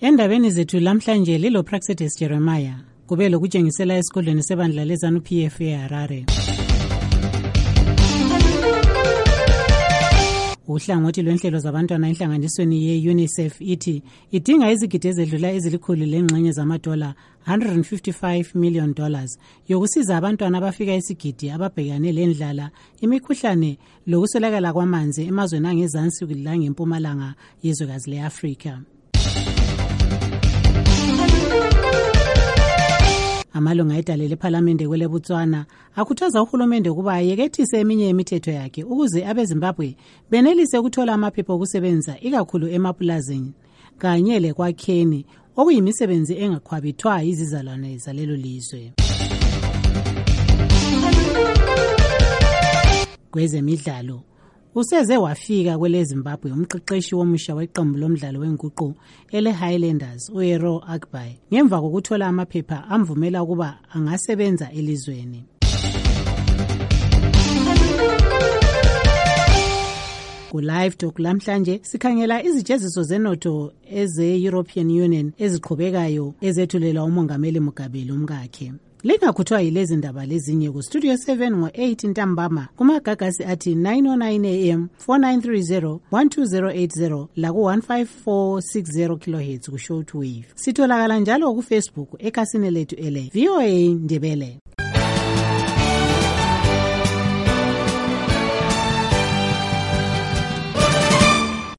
Endabeni zethu lamhlanje lilo Praxedes Jeremiah kube lokutshengisela esigodlweni sebandla lezanu PF eHarare. Uhlangothi lwenhlelo zabantwana enhlanganisweni ye-UNICEF ithi idinga izigidi ezedlula ezilikhulu lengxenye zamadola $155 million yokusiza abantwana abafika isigidi ababhekane lendlala, imikhuhlane lokuswelakala kwamanzi emazweni angezansi langempumalanga yezwekazi le-Afrika. Amalunga edale lephalamende kwele Botswana akhuthaza uhulumende ukuba ayekethise eminye imithetho yakhe ukuze abeZimbabwe benelise ukuthola amaphepha okusebenza ikakhulu emapulazini kanye lekwakheni okuyimisebenzi engakhwabithwa izizalwane zalelo lizwe. Kwezemidlalo useze wafika kwele Zimbabwe umqeqeshi womusha weqembu lomdlalo wenguqu ele Highlanders uHero Agbai ngemva kokuthola amaphepha amvumela ukuba angasebenza elizweni. Ku-Live Talk lamhlanje sikhangela izijeziso zenotho eze-European Union eziqhubekayo ezethulela umongameli Mugabe umkakhe. Lingakhuthwa yilezi ndaba lezinye ku Studio 7 ngo-8 ntambama kumagagasi athi 909 AM 4930 12080 laku-15460 kHz ku shortwave. Sitholakala njalo ku Facebook ekhasini lethu ele VOA Ndebele.